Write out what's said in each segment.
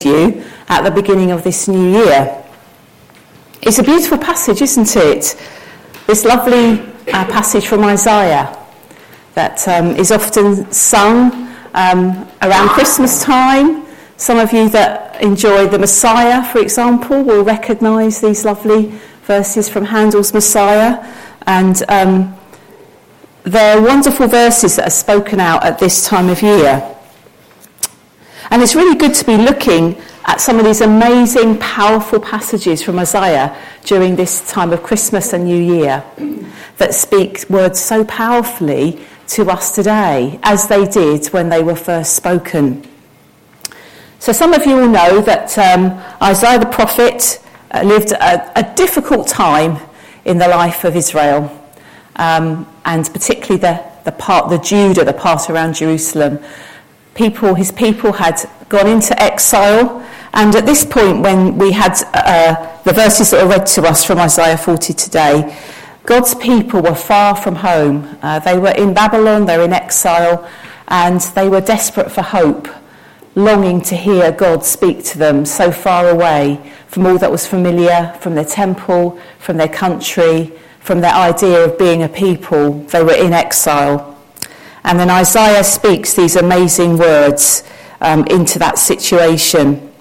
you at the beginning of this new year. It's a beautiful passage, isn't it? This lovely passage from Isaiah that is often sung around Christmas time. Some of you that enjoy the Messiah, for example, will recognise these lovely verses from Handel's Messiah, and they're wonderful verses that are spoken out at this time of year. And it's really good to be looking at some of these amazing, powerful passages from Isaiah during this time of Christmas and New Year that speak words so powerfully to us today, as they did when they were first spoken. So some of you will know that Isaiah the prophet lived a difficult time in the life of Israel, and particularly the part around Jerusalem. His people had gone into exile, and at this point when we had the verses that are read to us from Isaiah 40 today, God's people were far from home. They were in Babylon, they were in exile, and they were desperate for hope, longing to hear God speak to them so far away from all that was familiar, from their temple, from their country, from their idea of being a people. They were in exile. And then Isaiah speaks these amazing words into that situation.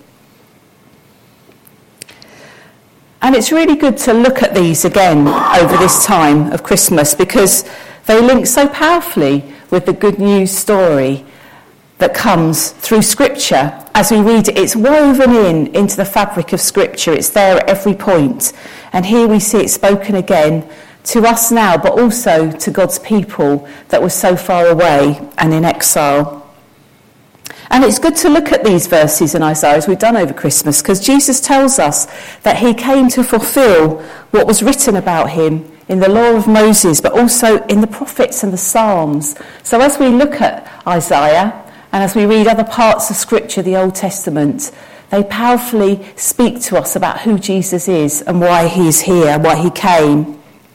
And it's really good to look at these again over this time of Christmas, because they link so powerfully with the good news story that comes through Scripture. As we read it, it's woven into the fabric of Scripture. It's there at every point. And here we see it spoken again to us now, but also to God's people that were so far away and in exile. And it's good to look at these verses in Isaiah, as we've done over Christmas, because Jesus tells us that he came to fulfill what was written about him in the law of Moses, but also in the prophets and the Psalms. So as we look at Isaiah, and as we read other parts of Scripture, the Old Testament, they powerfully speak to us about who Jesus is and why he is here, why he came.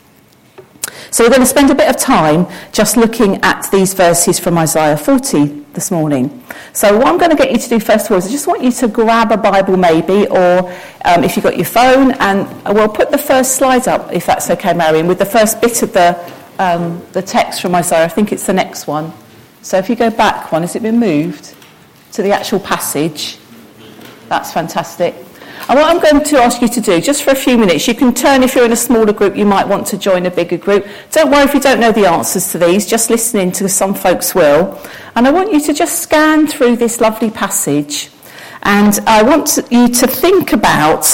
So we're going to spend a bit of time just looking at these verses from Isaiah 40 this morning. So what I'm going to get you to do first of all is I just want you to grab a Bible maybe, or if you've got your phone, and we'll put the first slide up, if that's okay, Marion, with the first bit of the text from Isaiah. I think it's the next one. So if you go back one, has it been moved to the actual passage? That's fantastic. And what I'm going to ask you to do, just for a few minutes, you can turn, if you're in a smaller group, you might want to join a bigger group. Don't worry if you don't know the answers to these, just listen in, to some folks will. And I want you to just scan through this lovely passage, and I want you to think about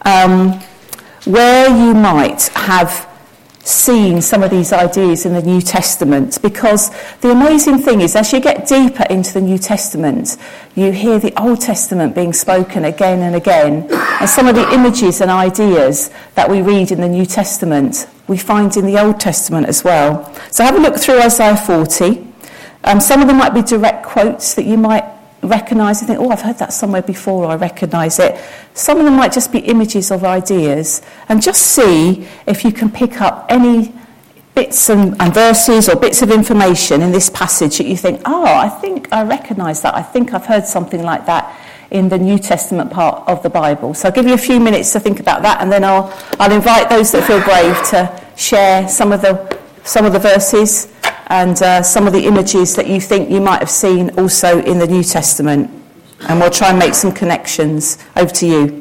where you might have seen some of these ideas in the New Testament, because the amazing thing is, as you get deeper into the New Testament, you hear the Old Testament being spoken again and again, and some of the images and ideas that we read in the New Testament we find in the Old Testament as well. So have a look through Isaiah 40. Some of them might be direct quotes that you might recognise and think, oh, I've heard that somewhere before, or I recognise it. Some of them might just be images of ideas, and just see if you can pick up any bits and verses or bits of information in this passage that you think, oh, I think I recognise that, I think I've heard something like that in the New Testament part of the Bible. So I'll give you a few minutes to think about that, and then I'll invite those that feel brave to share some of the verses and some of the images that you think you might have seen also in the New Testament. And we'll try and make some connections. Over to you.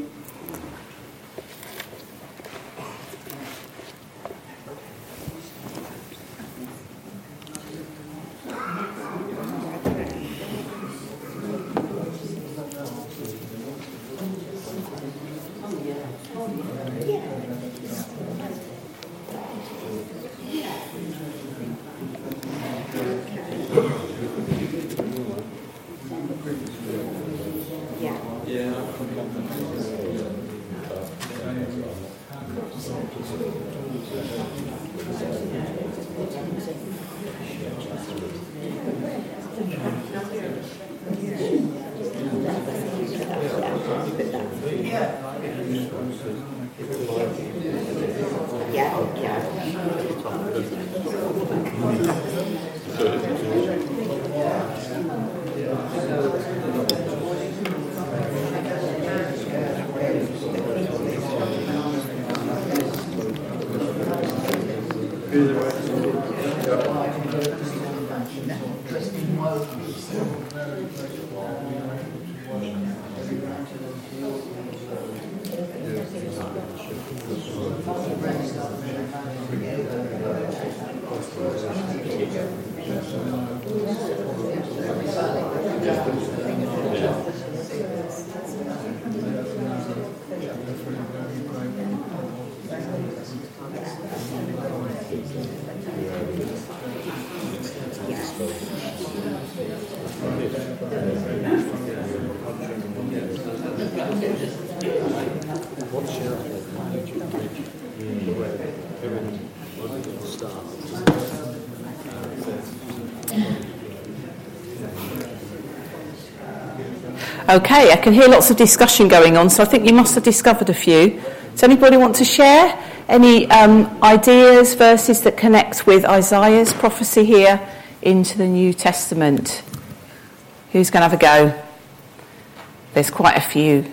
Okay, I can hear lots of discussion going on, so I think you must have discovered a few. Does anybody want to share any ideas, verses that connect with Isaiah's prophecy here into the New Testament? Who's going to have a go? There's quite a few.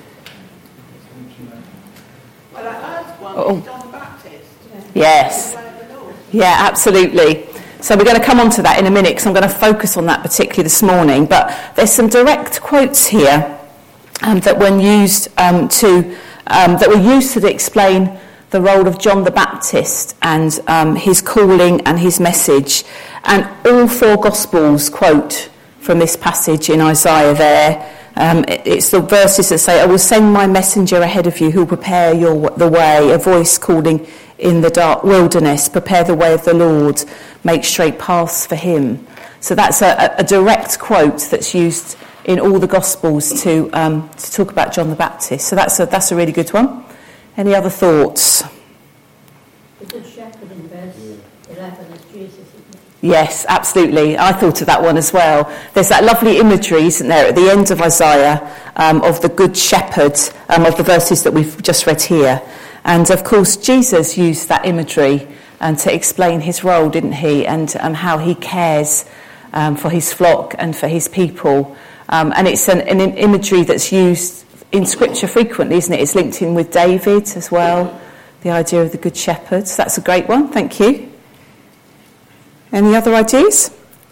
Well, I heard one, John the Baptist. Yes. Yeah, absolutely. So we're going to come on to that in a minute because I'm going to focus on that particularly this morning. But there's some direct quotes here that were used to explain the role of John the Baptist and his calling and his message. And all four Gospels quote from this passage in Isaiah there. It's the verses that say, "I will send my messenger ahead of you who will prepare the way, a voice calling in the dark wilderness, prepare the way of the Lord, make straight paths for him." So that's a direct quote that's used in all the Gospels to talk about John the Baptist. So that's a really good one. Any other thoughts? The Good Shepherd in verse 11 is Jesus, isn't it? Yes, absolutely. I thought of that one as well. There's that lovely imagery, isn't there, at the end of Isaiah, of the Good Shepherd, of the verses that we've just read here. And of course, Jesus used that imagery to explain his role, didn't he? And how he cares for his flock and for his people. And it's an imagery that's used in Scripture frequently, isn't it? It's linked in with David as well, the idea of the Good Shepherd. So that's a great one. Thank you. Any other ideas?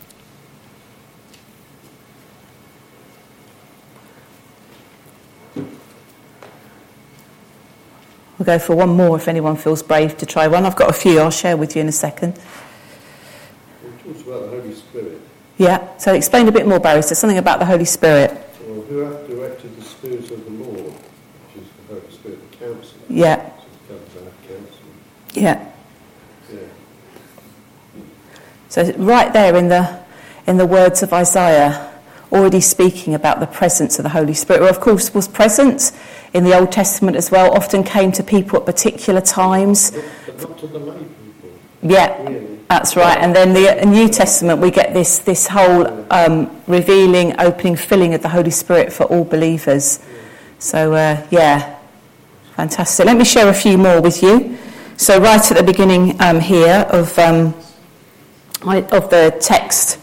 We'll go for one more if anyone feels brave to try one. I've got a few I'll share with you in a second. It talks about the Holy Spirit. Yeah, so explain a bit more, Barry. So something about the Holy Spirit. Well, who hath directed the Spirit of the Lord, which is the Holy Spirit, the Counsellor. Yeah. So it comes out Counsellor. Yeah. Yeah. So right there in the words of Isaiah, already speaking about the presence of the Holy Spirit, who of course was present in the Old Testament as well, often came to people at particular times. But not to the lay people. Yeah, Really. that's right. And then the New Testament, we get this whole revealing, opening, filling of the Holy Spirit for all believers. So, fantastic. Let me share a few more with you. So right at the beginning here of the text,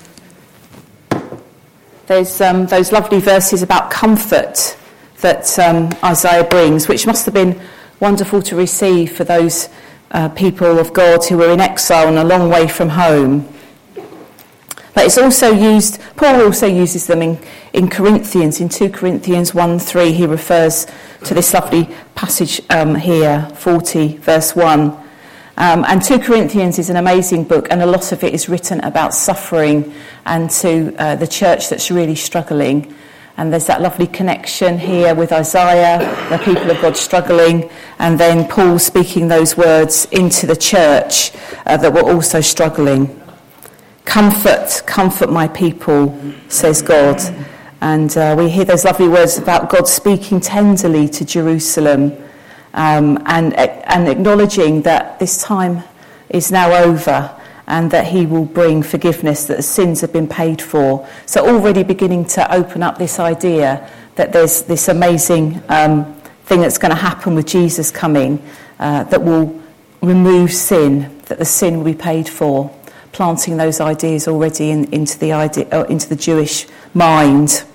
there's those lovely verses about comfort that Isaiah brings, which must have been wonderful to receive for those people of God who were in exile and a long way from home. But it's also used, Paul also uses them in Corinthians, in 2 Corinthians 1:3, he refers to this lovely passage here, 40 verse 1. And 2 Corinthians is an amazing book, and a lot of it is written about suffering and to the church that's really struggling. And there's that lovely connection here with Isaiah, the people of God struggling, and then Paul speaking those words into the church that were also struggling. Comfort my people, says God. And we hear those lovely words about God speaking tenderly to Jerusalem, and acknowledging that this time is now over and that he will bring forgiveness, that the sins have been paid for. So already beginning to open up this idea that there's this amazing thing that's going to happen with Jesus coming that will remove sin, that the sin will be paid for, planting those ideas already into the Jewish mind.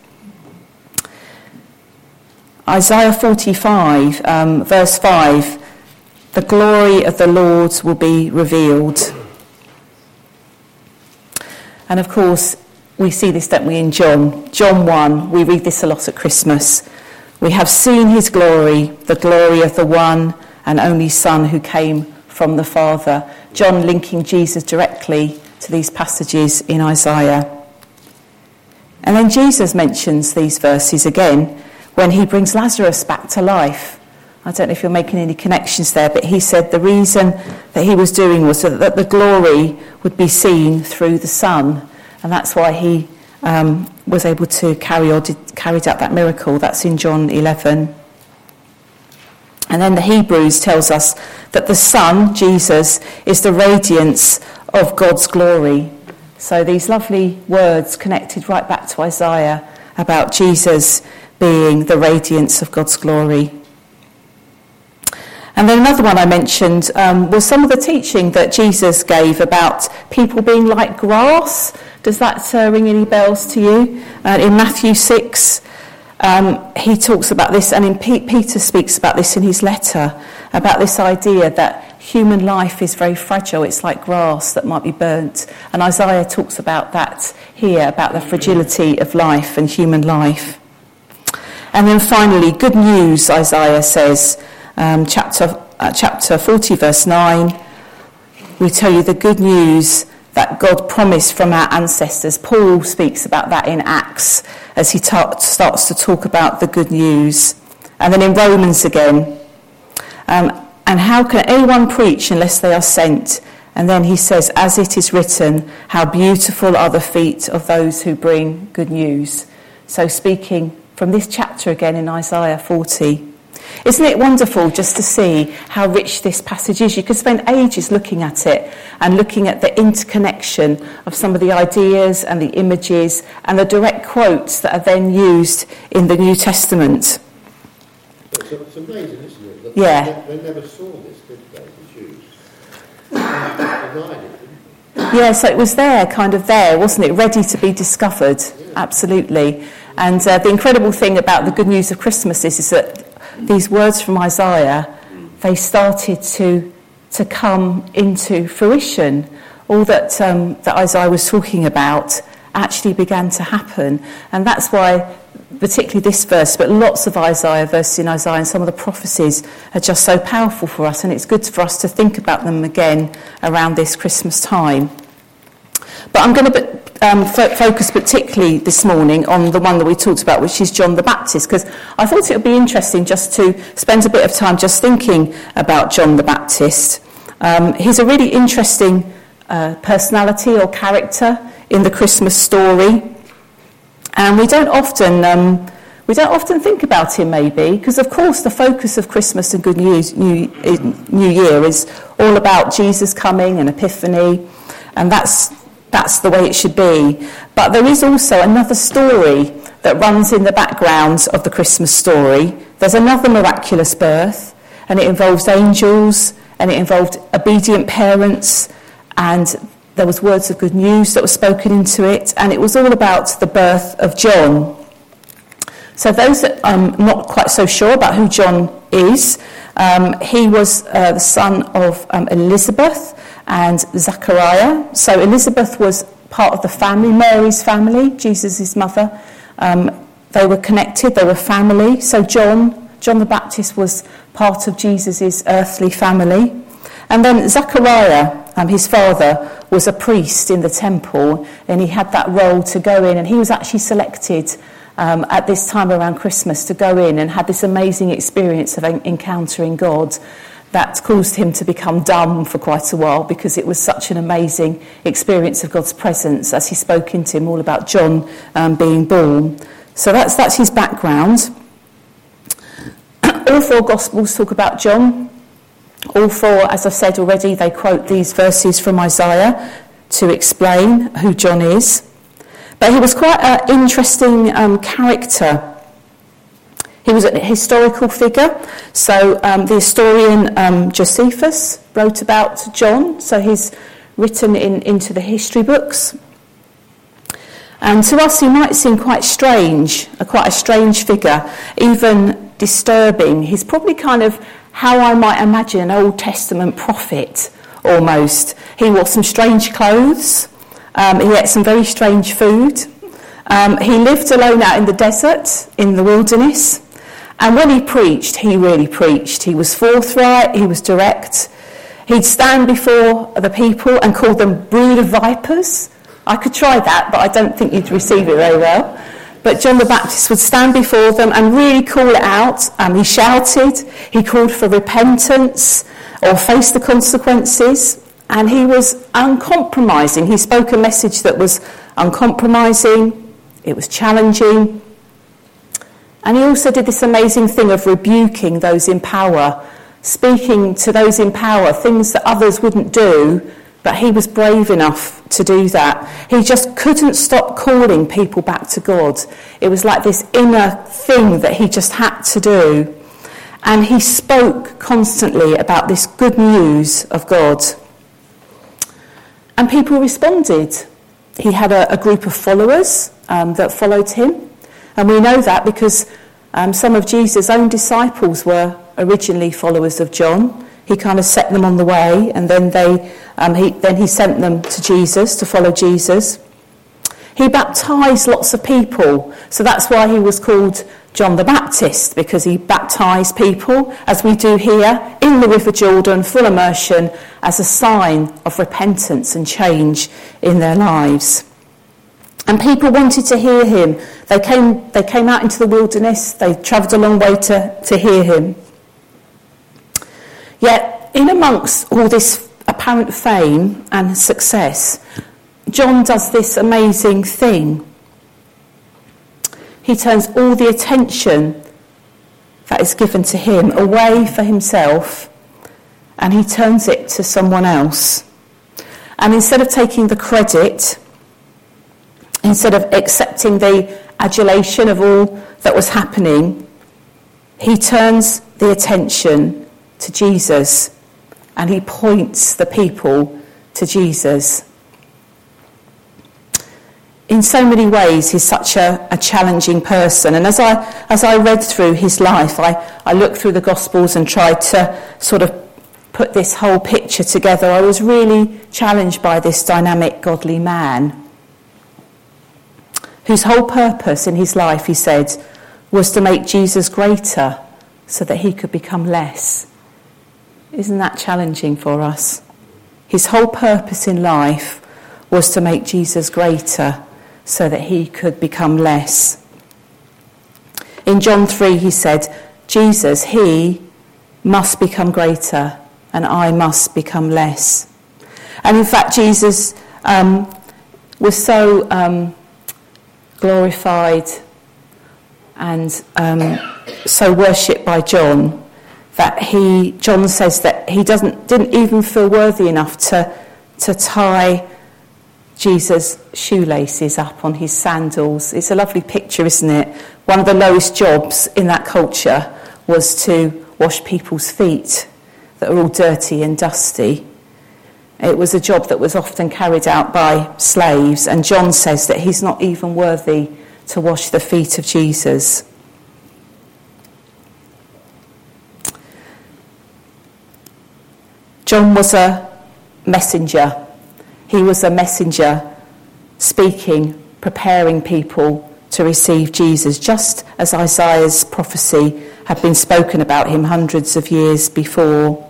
Isaiah 45, verse 5, the glory of the Lord will be revealed. And of course, we see this, don't we, in John 1. We read this a lot at Christmas. We have seen his glory, the glory of the one and only Son who came from the Father. John linking Jesus directly to these passages in Isaiah. And then Jesus mentions these verses again when he brings Lazarus back to life. I don't know if you're making any connections there, but he said the reason that he was doing was so that the glory would be seen through the Son, and that's why he was able to carried out that miracle. That's in John 11. And then the Hebrews tells us that the Son, Jesus, is the radiance of God's glory. So these lovely words connected right back to Isaiah about Jesus being the radiance of God's glory. And then another one I mentioned was some of the teaching that Jesus gave about people being like grass. Does that ring any bells to you? In Matthew 6, he talks about this, and Peter speaks about this in his letter, about this idea that human life is very fragile. It's like grass that might be burnt. And Isaiah talks about that here, about the fragility of life and human life. And then finally, good news, Isaiah says, chapter 40, verse 9, we tell you the good news that God promised from our ancestors. Paul speaks about that in Acts as he starts to talk about the good news. And then in Romans again, and how can anyone preach unless they are sent? And then he says, as it is written, how beautiful are the feet of those who bring good news. So speaking from this chapter again in Isaiah 40. Isn't it wonderful just to see how rich this passage is? You could spend ages looking at it and looking at the interconnection of some of the ideas and the images and the direct quotes that are then used in the New Testament. It's amazing, isn't it? That Yeah. They never saw this, did they, the Jews? They denied it, didn't Yeah, so it was there, kind of there, wasn't it? Ready to be discovered. Yeah. Absolutely. And the incredible thing about the good news of Christmas is that these words from Isaiah, they started to come into fruition. All that Isaiah was talking about actually began to happen. And that's why, particularly this verse, but lots of verses in Isaiah and some of the prophecies are just so powerful for us. And it's good for us to think about them again around this Christmas time. But I'm going to focus particularly this morning on the one that we talked about, which is John the Baptist, because I thought it would be interesting just to spend a bit of time just thinking about John the Baptist. He's a really interesting personality or character in the Christmas story, and we don't often think about him, maybe, because of course the focus of Christmas and Good News, New Year, is all about Jesus coming and Epiphany, and that's the way it should be. But there is also another story that runs in the background of the Christmas story. There's another miraculous birth, and it involves angels, and it involved obedient parents, and there was words of good news that were spoken into it, and it was all about the birth of John. So those that are not quite so sure about who John is, he was the son of Elizabeth and Zachariah. So Elizabeth was part of the family, Mary's family, Jesus' mother. They were connected, they were family. So John the Baptist was part of Jesus' earthly family. And then Zachariah, his father, was a priest in the temple, and he had that role to go in, and he was actually selected at this time around Christmas to go in and had this amazing experience of encountering God that caused him to become dumb for quite a while, because it was such an amazing experience of God's presence as he spoke into him all about John being born. So that's his background. All four Gospels talk about John. All four, as I've said already, they quote these verses from Isaiah to explain who John is. But he was quite an interesting character. He was a historical figure. So the historian Josephus wrote about John. So he's written into the history books. And to us he might seem quite a strange figure, even disturbing. He's probably kind of how I might imagine an Old Testament prophet, almost. He wore some strange clothes. He ate some very strange food. He lived alone out in the desert, in the wilderness. And when he preached, he really preached. He was forthright, he was direct. He'd stand before the people and call them brood of vipers. I could try that, but I don't think you'd receive it very well. But John the Baptist would stand before them and really call it out. He shouted, he called for repentance or face the consequences. And he was uncompromising. He spoke a message that was uncompromising. It was challenging. And he also did this amazing thing of rebuking those in power, speaking to those in power, things that others wouldn't do, but he was brave enough to do that. He just couldn't stop calling people back to God. It was like this inner thing that he just had to do. And he spoke constantly about this good news of God. And people responded. He had a group of followers that followed him. And we know that because some of Jesus' own disciples were originally followers of John. He kind of set them on the way, and then he sent them to Jesus to follow Jesus. He baptised lots of people, so that's why he was called John the Baptist, because he baptised people, as we do here, in the River Jordan, full immersion, as a sign of repentance and change in their lives. And people wanted to hear him. They came out into the wilderness. They travelled a long way to hear him. Yet, in amongst all this apparent fame and success, John does this amazing thing. He turns all the attention that is given to him away for himself, and he turns it to someone else. And instead of taking the credit, instead of accepting the adulation of all that was happening, he turns the attention to Jesus, and he points the people to Jesus. In so many ways, he's such a challenging person. And as I read through his life, I looked through the Gospels and tried to sort of put this whole picture together. I was really challenged by this dynamic, godly man, whose whole purpose in his life, he said, was to make Jesus greater so that he could become less. Isn't that challenging for us? His whole purpose in life was to make Jesus greater so that he could become less. In John 3, he said, Jesus, he must become greater and I must become less. And in fact, Jesus was so glorified and so worshipped by John that John says that he didn't even feel worthy enough to tie Jesus' shoelaces up on his sandals. It's a lovely picture, isn't it? One of the lowest jobs in that culture was to wash people's feet that were all dirty and dusty. It was a job that was often carried out by slaves, and John says that he's not even worthy to wash the feet of Jesus. John was a messenger. He was a messenger speaking, preparing people to receive Jesus, just as Isaiah's prophecy had been spoken about him hundreds of years before.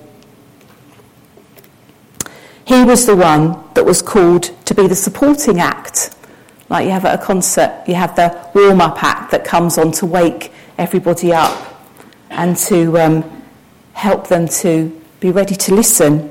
He was the one that was called to be the supporting act. Like you have at a concert, you have the warm-up act that comes on to wake everybody up and to help them to be ready to listen.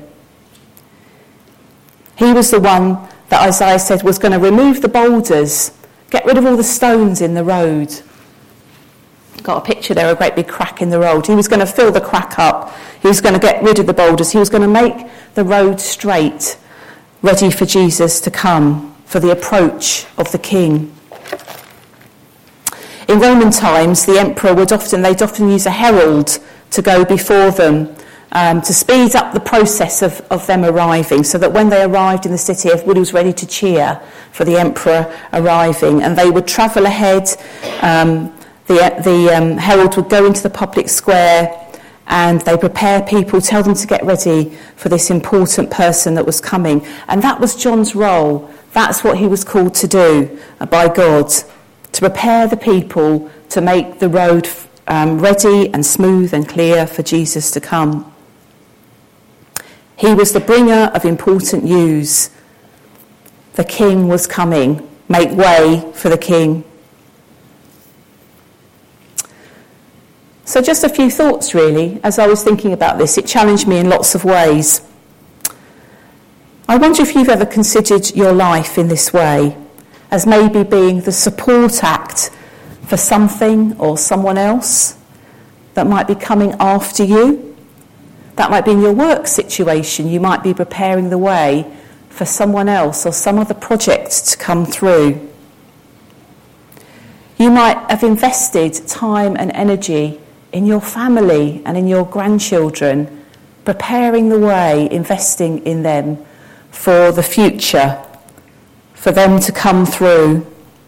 He was the one that Isaiah said was going to remove the boulders, get rid of all the stones in the road. Got a picture there, a great big crack in the road. He was going to fill the crack up. He was going to get rid of the boulders. He was going to make the road straight, ready for Jesus to come, for the approach of the king. In Roman times, the emperor they'd often use a herald to go before them, to speed up the process of them arriving, so that when they arrived in the city, everybody was ready to cheer for the emperor arriving, and they would travel ahead. The herald would go into the public square and they prepare people, tell them to get ready for this important person that was coming. And that was John's role. That's what he was called to do by God, to prepare the people to make the road ready and smooth and clear for Jesus to come. He was the bringer of important news. The king was coming. Make way for the king. So just a few thoughts, really, as I was thinking about this. It challenged me in lots of ways. I wonder if you've ever considered your life in this way, as maybe being the support act for something or someone else that might be coming after you. That might be in your work situation. You might be preparing the way for someone else or some other project to come through. You might have invested time and energy in your family and in your grandchildren, preparing the way, investing in them for the future, for them to come through.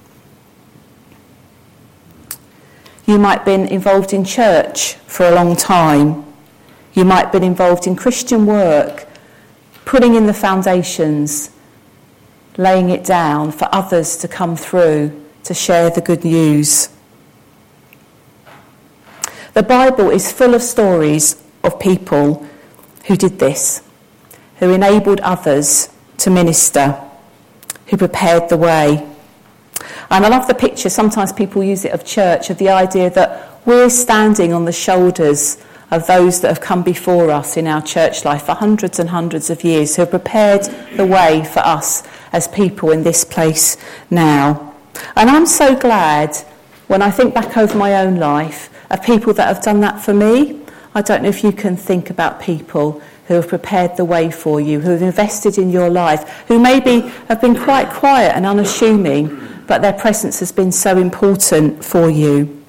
You might have been involved in church for a long time. You might have been involved in Christian work, putting in the foundations, laying it down for others to come through to share the good news. The Bible is full of stories of people who did this, who enabled others to minister, who prepared the way. And I love the picture, sometimes people use it of church, of the idea that we're standing on the shoulders of those that have come before us in our church life for hundreds and hundreds of years, who have prepared the way for us as people in this place now. And I'm so glad when I think back over my own life of people that have done that for me. I don't know if you can think about people who have prepared the way for you, who have invested in your life, who maybe have been quite quiet and unassuming, but their presence has been so important for you.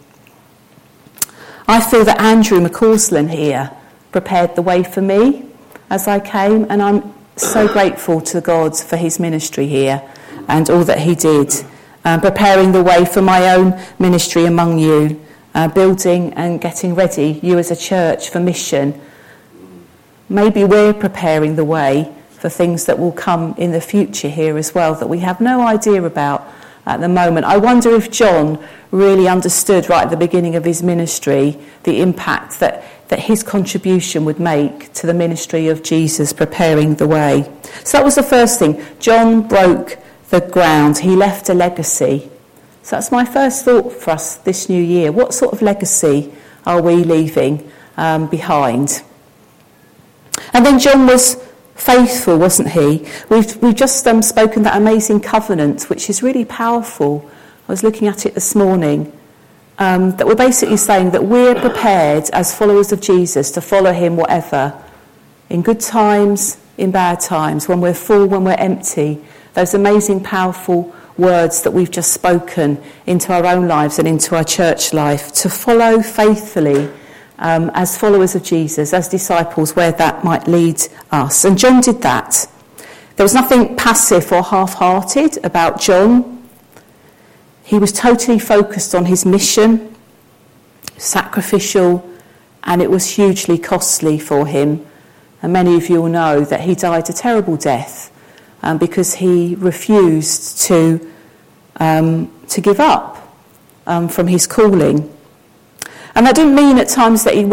I feel that Andrew McCausland here prepared the way for me as I came, and I'm so grateful to God for his ministry here and all that he did, preparing the way for my own ministry among you, building and getting ready you as a church for mission. Maybe we're preparing the way for things that will come in the future here as well that we have no idea about at the moment. I wonder if John really understood right at the beginning of his ministry the impact that his contribution would make to the ministry of Jesus, preparing the way. So that was the first thing. John broke the ground. He left a legacy. So that's my first thought for us this new year. What sort of legacy are we leaving behind? And then John was faithful, wasn't he? We've just spoken that amazing covenant, which is really powerful. I was looking at it this morning. That we're basically saying that we're prepared as followers of Jesus to follow him whatever. In good times, in bad times, when we're full, when we're empty. Those amazing, powerful words that we've just spoken into our own lives and into our church life. To follow faithfully as followers of Jesus, as disciples, where that might lead us. And John did that. There was nothing passive or half-hearted about John. He was totally focused on his mission, sacrificial, and it was hugely costly for him. And many of you will know that he died a terrible death because he refused to give up from his calling. And that didn't mean at times that he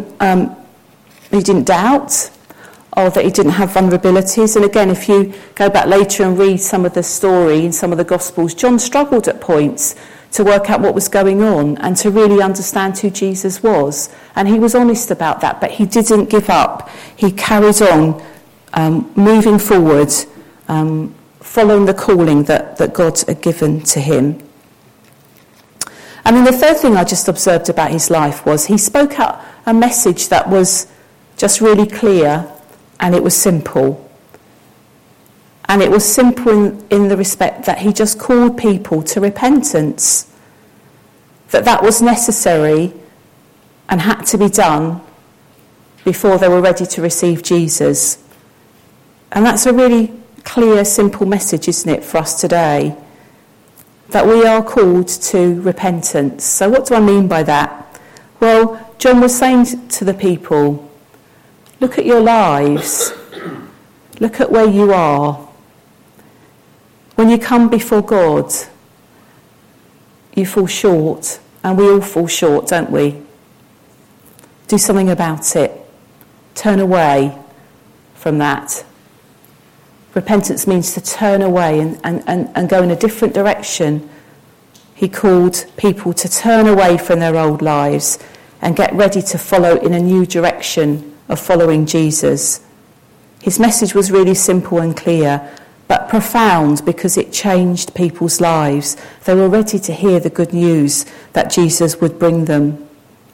didn't doubt or that he didn't have vulnerabilities. And again, if you go back later and read some of the story in some of the Gospels, John struggled at points to work out what was going on and to really understand who Jesus was. And he was honest about that, but he didn't give up. He carried on moving forward, following the calling that God had given to him. And then the third thing I just observed about his life was he spoke out a message that was just really clear, and it was simple. And it was simple in the respect that he just called people to repentance, that was necessary and had to be done before they were ready to receive Jesus. And that's a really clear, simple message, isn't it, for us today? That we are called to repentance. So what do I mean by that? Well, John was saying to the people, look at your lives. Look at where you are. When you come before God, you fall short. And we all fall short, don't we? Do something about it. Turn away from that. Repentance means to turn away and go in a different direction. He called people to turn away from their old lives and get ready to follow in a new direction of following Jesus. His message was really simple and clear. but profound because it changed people's lives. They were ready to hear the good news that Jesus would bring them.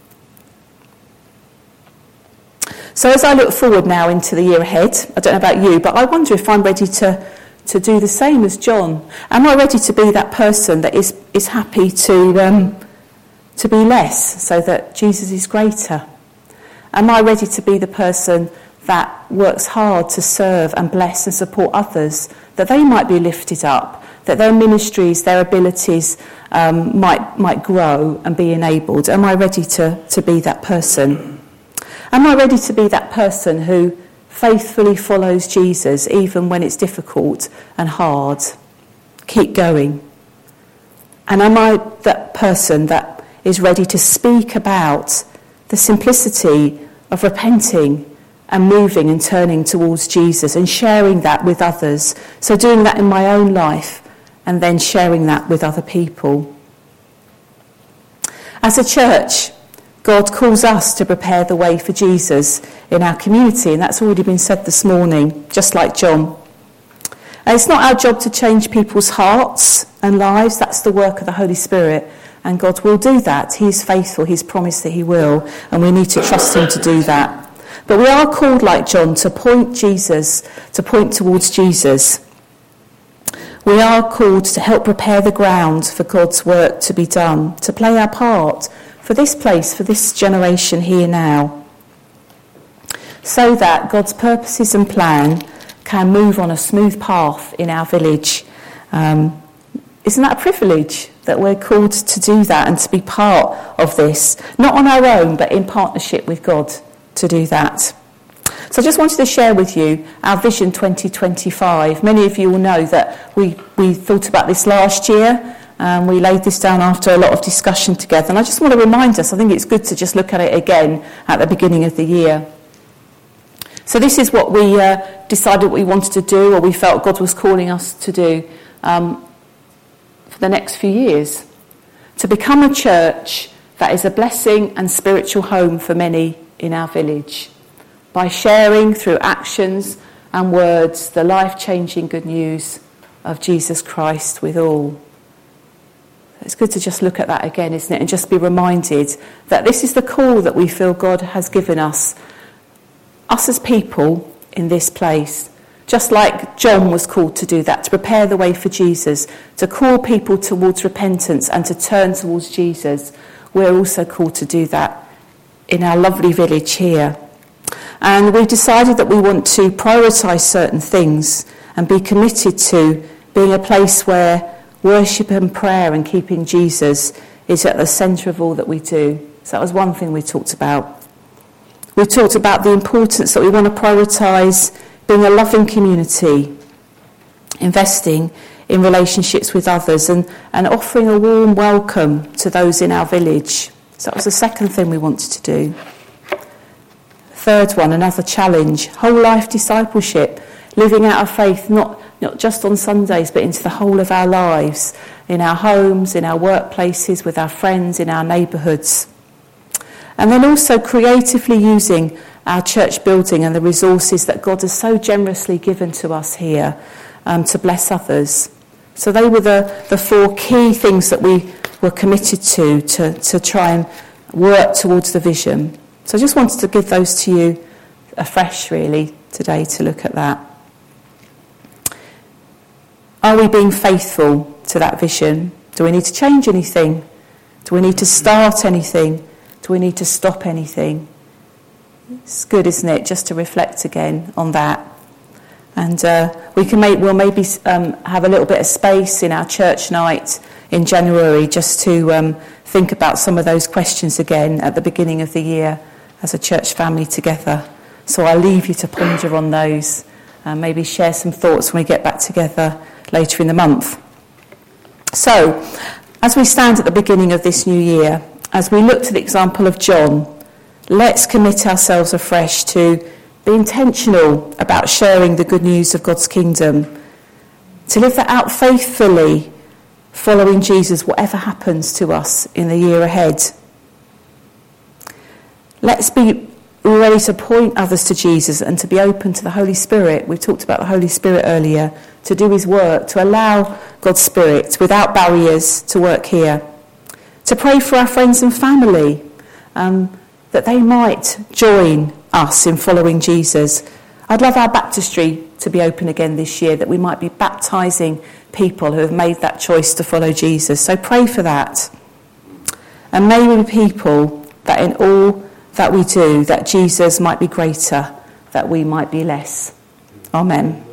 So as I look forward now into the year ahead, I don't know about you, but I wonder if I'm ready to do the same as John. Am I ready to be that person that is happy to be less so that Jesus is greater? Am I ready to be the person that works hard to serve and bless and support others, that they might be lifted up, that their ministries, their abilities might grow and be enabled? Am I ready to be that person? Am I ready to be that person who faithfully follows Jesus even when it's difficult and hard? Keep going. And am I that person that is ready to speak about the simplicity of repenting and moving and turning towards Jesus and sharing that with others? So doing that in my own life and then sharing that with other people. As a church, God calls us to prepare the way for Jesus in our community, and that's already been said this morning, just like John. And it's not our job to change people's hearts and lives. That's the work of the Holy Spirit, and God will do that. He is faithful. He's promised that he will, and we need to trust him to do that. But we are called, like John, to point towards Jesus. We are called to help prepare the ground for God's work to be done, to play our part for this place, for this generation here now, so that God's purposes and plan can move on a smooth path in our village. Isn't that a privilege that we're called to do that and to be part of this, not on our own, but in partnership with God to do that? So I just wanted to share with you our Vision 2025. Many of you will know that we thought about this last year. We laid this down after a lot of discussion together. And I just want to remind us, I think it's good to just look at it again at the beginning of the year. So this is what we decided what we wanted to do, or we felt God was calling us to do for the next few years. To become a church that is a blessing and spiritual home for many in our village, by sharing through actions and words the life-changing good news of Jesus Christ with all. It's good to just look at that again, isn't it? And just be reminded that this is the call that we feel God has given us as people in this place. Just like John was called to do that, to prepare the way for Jesus, to call people towards repentance and to turn towards Jesus. We're also called to do that in our lovely village here. And we've decided that we want to prioritise certain things and be committed to being a place where worship and prayer and keeping Jesus is at the centre of all that we do. So that was one thing we talked about. We talked about the importance that we want to prioritise being a loving community, investing in relationships with others and offering a warm welcome to those in our village. So that was the second thing we wanted to do. Third one, another challenge, whole life discipleship, living out our faith not just on Sundays, but into the whole of our lives, in our homes, in our workplaces, with our friends, in our neighbourhoods. And then also creatively using our church building and the resources that God has so generously given to us here to bless others. So they were the four key things that we were committed to try and work towards the vision. So I just wanted to give those to you afresh, really, today to look at that. Are we being faithful to that vision? Do we need to change anything? Do we need to start anything? Do we need to stop anything? It's good, isn't it, just to reflect again on that. And we'll maybe have a little bit of space in our church night in January just to think about some of those questions again at the beginning of the year as a church family together. So I'll leave you to ponder on those and maybe share some thoughts when we get back together later in the month. So, as we stand at the beginning of this new year, as we look to the example of John, let's commit ourselves afresh to be intentional about sharing the good news of God's kingdom, to live that out faithfully, following Jesus, whatever happens to us in the year ahead. Let's be we're ready to point others to Jesus and to be open to the Holy Spirit. We talked about the Holy Spirit earlier, to do his work, to allow God's Spirit without barriers to work here. To pray for our friends and family, that they might join us in following Jesus. I'd love our baptistry to be open again this year, that we might be baptising people who have made that choice to follow Jesus. So pray for that. And may we be people that in all that we do, that Jesus might be greater, that we might be less. Amen.